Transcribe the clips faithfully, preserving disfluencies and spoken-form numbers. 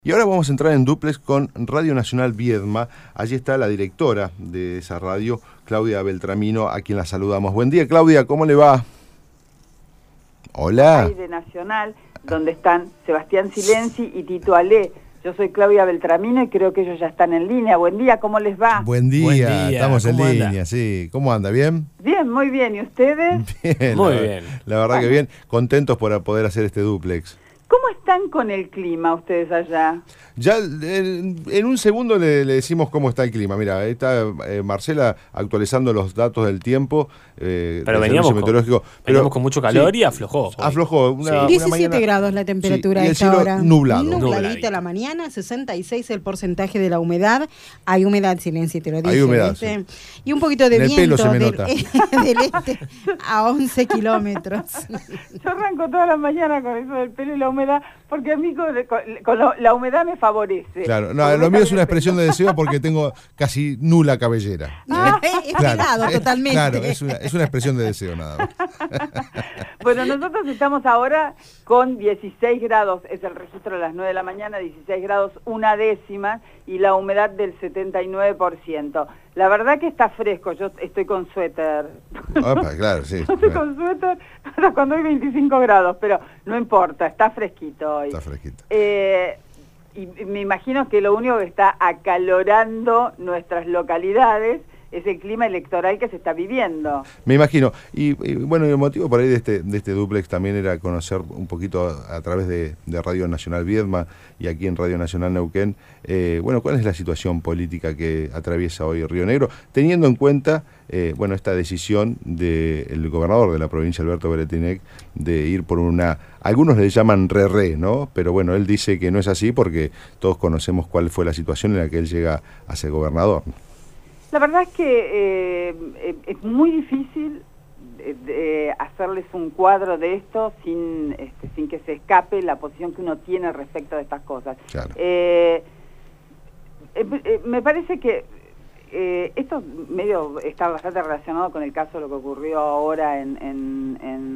Y ahora vamos a entrar en dúplex con Radio Nacional Viedma. Allí está la directora de esa radio, Claudia Beltramino, a quien la saludamos. Buen día, Claudia, ¿cómo le va? Hola. Aire Nacional, donde están Sebastián Silenzi y Tito Alé. Yo soy Claudia Beltramino y creo que ellos ya están en línea. Buen día, ¿cómo les va? Buen día, Buen día. Estamos en ¿Cómo línea, anda? sí. ¿Cómo anda? ¿Bien? Bien, muy bien. ¿Y ustedes? Bien. Muy la, bien. La verdad que bien. Contentos por poder hacer este dúplex. ¿Cómo están con el clima ustedes allá? Ya en, en un segundo le, le decimos cómo está el clima. Mira, está eh, Marcela actualizando los datos del tiempo. Eh, Pero del veníamos servicio con, meteorológico. veníamos Pero, con mucho calor sí, y aflojó. hoy. Aflojó. Una, Sí. una diecisiete mañana, grados la temperatura sí, y a el esta cielo hora. nublado. Nubladito a la mañana, sesenta y seis el porcentaje de la humedad. Hay humedad, Silencio, te lo dije. Hay humedad, ¿viste? Y un poquito de En el pelo viento se me del, nota. del este a once kilómetros. Yo arranco toda la mañana con eso del pelo y la humedad, porque a mí con, con, con lo, la humedad me favorece. Claro, no, lo mío es una expresión de deseo porque tengo casi nula cabellera. Ah, es pegado es- totalmente. Claro, es una, es una expresión de deseo nada más. Bueno, nosotros estamos ahora con dieciséis grados, es el registro de las nueve de la mañana, dieciséis grados una décima y la humedad del setenta y nueve por ciento. La verdad que está fresco, yo estoy con suéter. Opa, claro, sí. Yo estoy con suéter hasta cuando hay veinticinco grados, pero no importa, está fresquito hoy. Está fresquito. Eh, y me imagino que lo único que está acalorando nuestras localidades es el clima electoral que se está viviendo. Me imagino. Y, y, bueno, el motivo por ahí de este, de este dúplex también era conocer un poquito a, a través de, de Radio Nacional Viedma y aquí en Radio Nacional Neuquén, eh, bueno, cuál es la situación política que atraviesa hoy Río Negro, teniendo en cuenta, eh, bueno, esta decisión del gobernador de la provincia, Alberto Beretilnec, de ir por una, algunos le llaman re-re, ¿no? Pero bueno, él dice que no es así porque todos conocemos cuál fue la situación en la que él llega a ser gobernador. La verdad es que eh, es muy difícil de, de hacerles un cuadro de esto sin, este, sin que se escape la posición que uno tiene respecto de estas cosas. Claro. Eh, eh, eh, me parece que eh, esto medio está bastante relacionado con el caso de lo que ocurrió ahora en, en,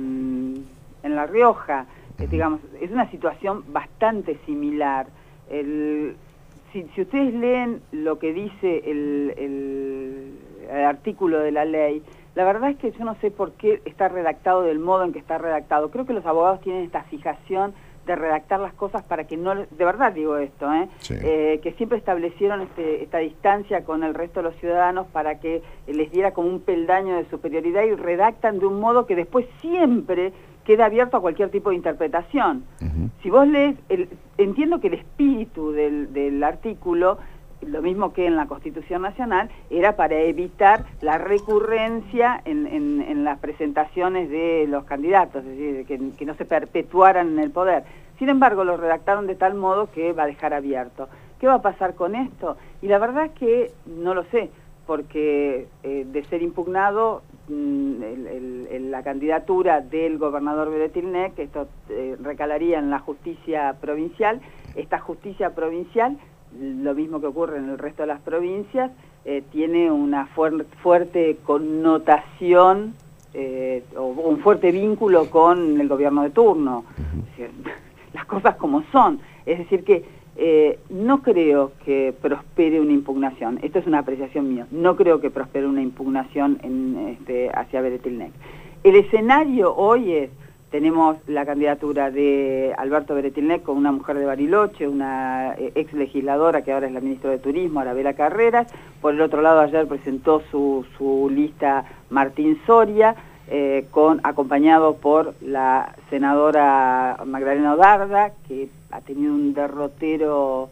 en, en La Rioja. Eh, digamos, es una situación bastante similar. El... Si, si ustedes leen lo que dice el, el, el artículo de la ley, la verdad es que yo no sé por qué está redactado del modo en que está redactado. Creo que los abogados tienen esta fijación de redactar las cosas para que no... De verdad digo esto, ¿eh? Sí. Eh, que siempre establecieron este, esta distancia con el resto de los ciudadanos para que les diera como un peldaño de superioridad y redactan de un modo que después siempre queda abierto a cualquier tipo de interpretación. Uh-huh. Si vos lees, el, entiendo que el espíritu del, del artículo, lo mismo que en la Constitución Nacional, era para evitar la recurrencia en, en, en las presentaciones de los candidatos, es decir, que, que no se perpetuaran en el poder. Sin embargo, lo redactaron de tal modo que va a dejar abierto. ¿Qué va a pasar con esto? Y la verdad es que no lo sé, porque eh, de ser impugnado el, el, el, la candidatura del gobernador Beretilnec, esto eh, recalaría en la justicia provincial. Esta justicia provincial, lo mismo que ocurre en el resto de las provincias, eh, tiene una fuer fuerte connotación eh, o un fuerte vínculo con el gobierno de turno. Es decir, las cosas como son. Es decir que Eh, no creo que prospere una impugnación. Esto es una apreciación mía. No creo que prospere una impugnación en, este, hacia Beretilnec. El escenario hoy es, tenemos la candidatura de Alberto Beretilnec con una mujer de Bariloche, una ex legisladora que ahora es la ministra de Turismo, Arabela Carreras. Por el otro lado, ayer presentó su, su lista Martín Soria, eh, con, acompañado por la senadora Magdalena Odarda, que ha tenido un derrotero,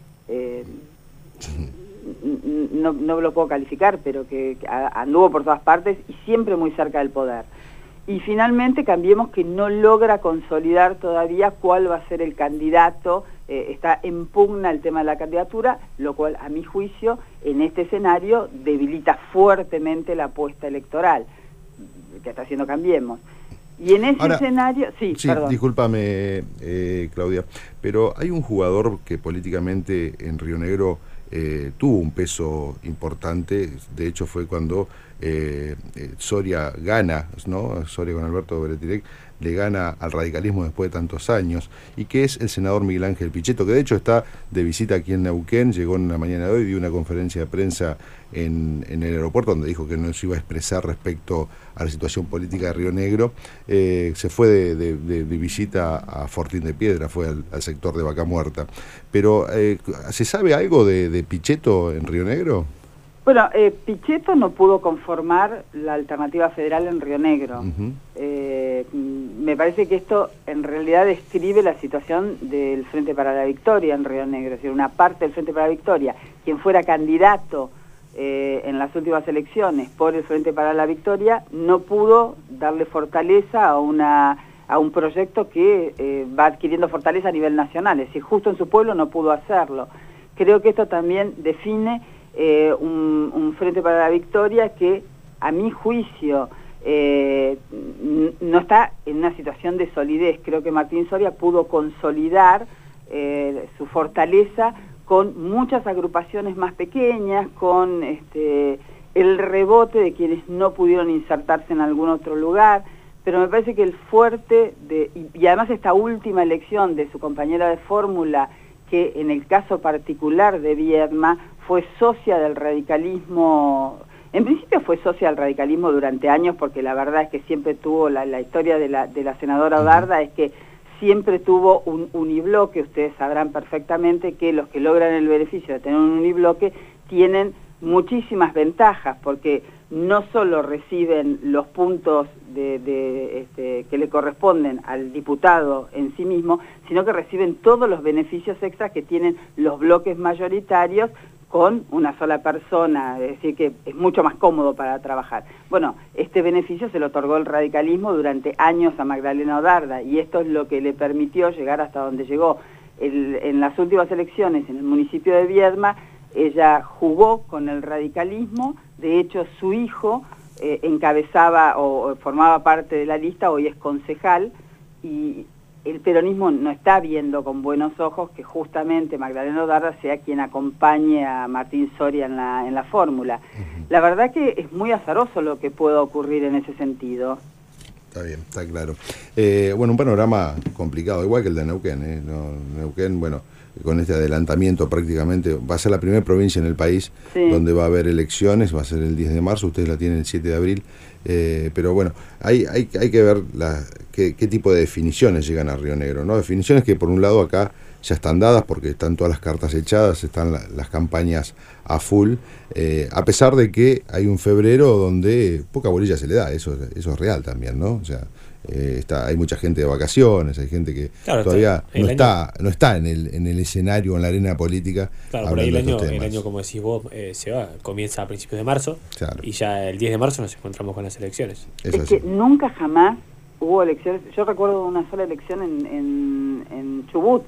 eh, no, no lo puedo calificar, pero que, que anduvo por todas partes y siempre muy cerca del poder. Y finalmente Cambiemos, que no logra consolidar todavía cuál va a ser el candidato, eh, está en pugna el tema de la candidatura, lo cual a mi juicio en este escenario debilita fuertemente la apuesta electoral que está haciendo Cambiemos. Y en ese Ahora, escenario... Sí, sí, perdón. discúlpame, eh, Claudia, pero hay un jugador que políticamente en Río Negro eh, tuvo un peso importante, de hecho fue cuando eh, eh, Soria gana, ¿no? Soria con Alberto Bretirek le gana al radicalismo después de tantos años, y que es el senador Miguel Ángel Pichetto, que de hecho está de visita aquí en Neuquén, llegó en la mañana de hoy, dio una conferencia de prensa en, en el aeropuerto donde dijo que no se iba a expresar respecto a la situación política de Río Negro. Eh, se fue de, de, de, de visita a Fortín de Piedra, fue al, al sector de Vaca Muerta. Pero, eh, ¿se sabe algo de, de Pichetto en Río Negro? Bueno, eh, Pichetto no pudo conformar la alternativa federal en Río Negro. Uh-huh. eh, me parece que esto en realidad describe la situación del Frente para la Victoria en Río Negro, es decir, una parte del Frente para la Victoria, quien fuera candidato eh, en las últimas elecciones por el Frente para la Victoria, no pudo darle fortaleza a una a un proyecto que eh, va adquiriendo fortaleza a nivel nacional, es decir, justo en su pueblo no pudo hacerlo. Creo que esto también define Eh, un, un Frente para la Victoria que, a mi juicio, eh, no está en una situación de solidez. Creo que Martín Soria pudo consolidar eh, su fortaleza con muchas agrupaciones más pequeñas, con este, el rebote de quienes no pudieron insertarse en algún otro lugar, pero me parece que el fuerte, de, y, y además esta última elección de su compañera de fórmula, que en el caso particular de Viedma fue socia del radicalismo, en principio fue socia del radicalismo durante años, porque la verdad es que siempre tuvo, la, la historia de la, de la senadora Odarda es que siempre tuvo un unibloque. Ustedes sabrán perfectamente que los que logran el beneficio de tener un unibloque tienen muchísimas ventajas, porque no solo reciben los puntos de, de, este, que le corresponden al diputado en sí mismo, sino que reciben todos los beneficios extras que tienen los bloques mayoritarios con una sola persona, es decir, que es mucho más cómodo para trabajar. Bueno, este beneficio se lo otorgó el radicalismo durante años a Magdalena Odarda, y esto es lo que le permitió llegar hasta donde llegó. El, en las últimas elecciones en el municipio de Viedma, ella jugó con el radicalismo. De hecho, su hijo eh, encabezaba o, o formaba parte de la lista, hoy es concejal, y el peronismo no está viendo con buenos ojos que justamente Magdalena Odarda sea quien acompañe a Martín Soria en la, en la fórmula. Uh-huh. La verdad que es muy azaroso lo que pueda ocurrir en ese sentido. Está bien, está claro. Eh, bueno, un panorama complicado, igual que el de Neuquén. ¿eh? No, Neuquén, bueno, con este adelantamiento prácticamente va a ser la primera provincia en el país sí. donde va a haber elecciones, va a ser el diez de marzo, ustedes la tienen el siete de abril, eh, pero bueno, hay, hay, hay que ver la, qué, qué tipo de definiciones llegan a Río Negro, ¿no? Definiciones que por un lado acá ya están dadas porque están todas las cartas echadas, están la, las campañas a full, eh, a pesar de que hay un febrero donde poca bolilla se le da, eso, eso es real también, ¿no? O sea, Eh, está, hay mucha gente de vacaciones, hay gente que claro, todavía no está, no está en el, en el escenario, en la arena política. Claro, por ahí el año, el año, como decís vos, eh, se va, comienza a principios de marzo, claro. y ya el diez de marzo nos encontramos con las elecciones. Es, es que nunca jamás hubo elecciones. Yo recuerdo una sola elección en, en, en Chubut,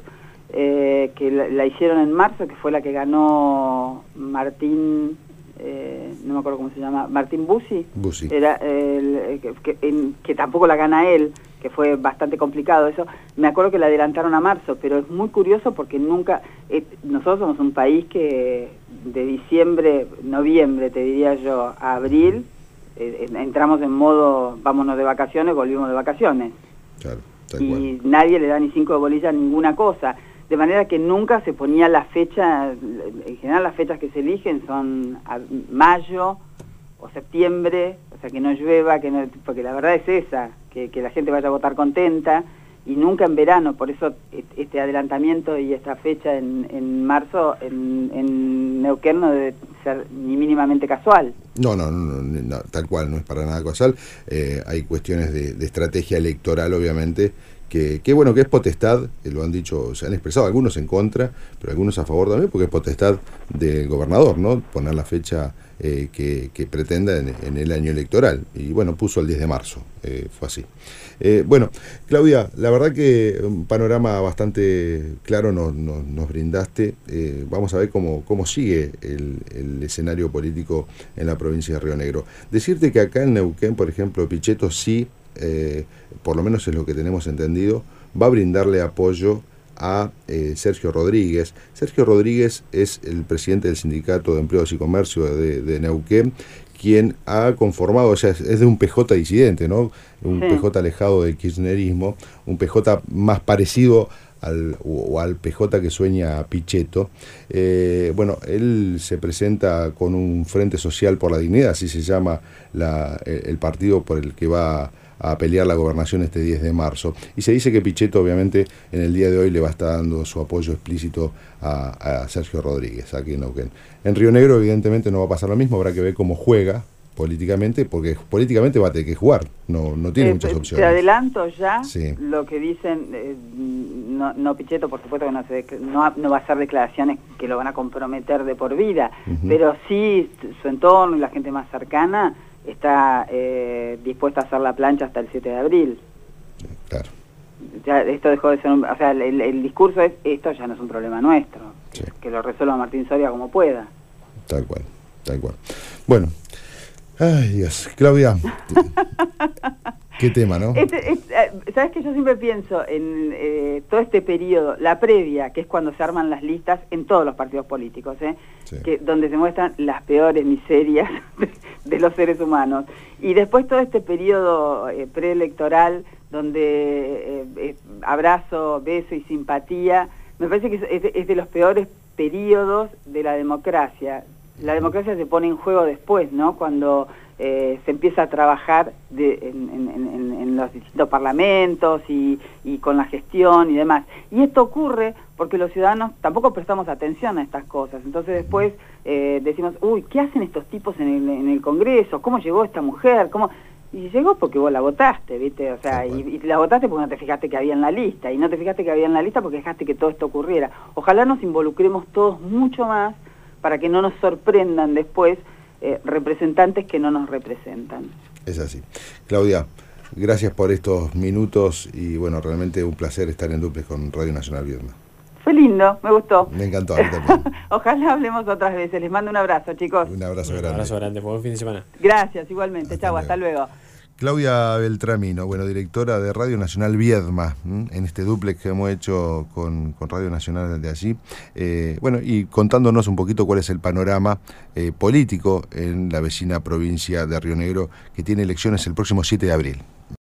eh, que la, la hicieron en marzo, que fue la que ganó Martín... Eh, no me acuerdo cómo se llama, Martín Bussi, Bussi. Era el, que, que, en, que tampoco la gana él, que fue bastante complicado eso. Me acuerdo que la adelantaron a marzo, pero es muy curioso porque nunca, eh, nosotros somos un país que de diciembre, noviembre, te diría yo, a abril, eh, entramos en modo, vámonos de vacaciones, volvimos de vacaciones. Claro, tal y cual. Nadie le da ni cinco de bolilla a ninguna cosa. De manera que nunca se ponía la fecha, en general las fechas que se eligen son a mayo o septiembre, o sea que no llueva, que no, porque la verdad es esa, que, que la gente vaya a votar contenta, y nunca en verano. Por eso este adelantamiento y esta fecha en, en marzo en, en Neuquén no debe ser ni mínimamente casual. No, no, no, no, no tal cual, no es para nada casual. Eh, hay cuestiones de, de estrategia electoral, obviamente, que, que bueno, que es potestad, eh, lo han dicho, se han expresado algunos en contra, pero algunos a favor también, porque es potestad del gobernador, ¿no? Poner la fecha eh, que, que pretenda en, en el año electoral. Y bueno, puso el diez de marzo, eh, fue así. Eh, bueno, Claudia, la verdad que un panorama bastante claro nos, nos, nos brindaste. Eh, vamos a ver cómo, cómo sigue el, el escenario político en la provincia de Río Negro. Decirte que acá en Neuquén, por ejemplo, Pichetto sí, eh, por lo menos es lo que tenemos entendido, va a brindarle apoyo a eh, Sergio Rodríguez. Sergio Rodríguez es el presidente del Sindicato de Empleados y Comercio de, de Neuquén, quien ha conformado, o sea, es, es de un P J disidente, ¿no? Un sí. P J alejado del kirchnerismo, un P J más parecido al, o, o al P J que sueña Pichetto. Eh, bueno, él se presenta con un Frente Social por la Dignidad, así se llama la, el, el partido por el que va a pelear la gobernación este diez de marzo. Y se dice que Pichetto, obviamente, en el día de hoy le va a estar dando su apoyo explícito a, a Sergio Rodríguez, aquí en Neuquén. En Río Negro, evidentemente, no va a pasar lo mismo, habrá que ver cómo juega políticamente, porque políticamente va a tener que jugar, no, no tiene eh, muchas opciones. Te adelanto ya sí. lo que dicen, eh, no, no Pichetto, por supuesto que no, se, no, no va a hacer declaraciones que lo van a comprometer de por vida, uh-huh. pero sí su entorno y la gente más cercana está eh, dispuesta a hacer la plancha hasta el siete de abril. Claro. Ya esto dejó de ser un, o sea, el, el discurso es, esto ya no es un problema nuestro, sí. que lo resuelva Martín Soria como pueda. Tal cual, tal cual. Bueno, ay Dios, Claudia, qué tema, ¿no? Este, este, Sabes que yo siempre pienso en eh, todo este periodo, la previa, que es cuando se arman las listas en todos los partidos políticos, ¿eh? Sí. Que, donde se muestran las peores miserias de, de los seres humanos. Y después todo este periodo eh, preelectoral, donde eh, eh, abrazo, beso y simpatía, me parece que es, es, es de los peores periodos de la democracia. La democracia se pone en juego después, ¿no? Cuando eh, se empieza a trabajar de, en, en, en, en los distintos parlamentos y, y con la gestión y demás. Y esto ocurre porque los ciudadanos tampoco prestamos atención a estas cosas. Entonces después eh, decimos, uy, ¿qué hacen estos tipos en el, en el Congreso? ¿Cómo llegó esta mujer? ¿Cómo...? Y llegó porque vos la votaste, ¿viste? O sea, y, y la votaste porque no te fijaste que había en la lista. Y no te fijaste que había en la lista porque dejaste que todo esto ocurriera. Ojalá nos involucremos todos mucho más para que no nos sorprendan después eh, representantes que no nos representan. Es así. Claudia, gracias por estos minutos y bueno, realmente un placer estar en Duplex con Radio Nacional Viedma. Fue lindo, me gustó. Me encantó, a mí también. Ojalá hablemos otras veces. Les mando un abrazo, chicos. Un abrazo grande. Un abrazo grande, buen fin de semana. Gracias, igualmente. Chau, hasta luego. Claudia Beltramino, bueno, directora de Radio Nacional Viedma, ¿m? en este dúplex que hemos hecho con, con Radio Nacional de allí, eh, bueno, y contándonos un poquito cuál es el panorama eh, político en la vecina provincia de Río Negro, que tiene elecciones el próximo siete de abril.